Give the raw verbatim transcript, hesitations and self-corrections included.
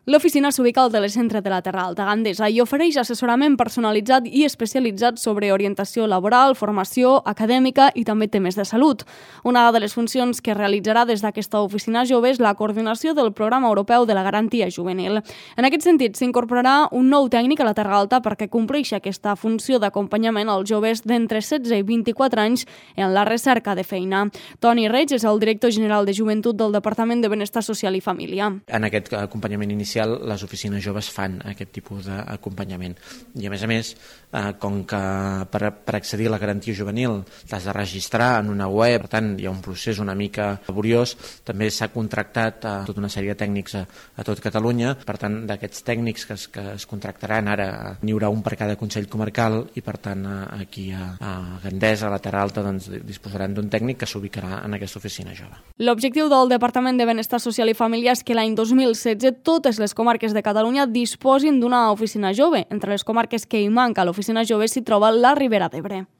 L'oficina s'ubica al telecentre de la Terra Alta Gandesa i ofereix assessorament personalitzat i especialitzat sobre orientació laboral, formació acadèmica i també temes de salut. Una de les funcions que realitzarà des d'aquesta oficina jove és la coordinació del Programa Europeu de la Garantia Juvenil. En aquest sentit, s'incorporarà un nou tècnic a la Terra Alta perquè compleixi aquesta funció d'acompanyament als joves d'entre setze i vint-i-quatre anys en la recerca de feina. Toni Reig és el director general de Joventut del Departament de Benestar Social i Família. En aquest acompanyament inicial, les oficines joves fan aquest tipus d'acompanyament. I a més a més, eh, com que per, per accedir a la garantia juvenil t'has de registrar en una web, per tant hi ha un procés una mica laboriós, també s'ha contractat a tota una sèrie de tècnics a, a tot Catalunya, per tant d'aquests tècnics que es, que es contractaran ara n'hi haurà un per cada Consell Comarcal i per tant aquí a, a Gandesa, a la Terra Alta, doncs, disposaran d'un tècnic que s'ubicarà en aquesta oficina jove. L'objectiu del Departament de Benestar Social i Família és que l'any dos mil setze totes les comarques de Catalunya disposin d'una oficina jove. Entre les comarques que hi manca l'oficina jove s'hi troba la Ribera d'Ebre.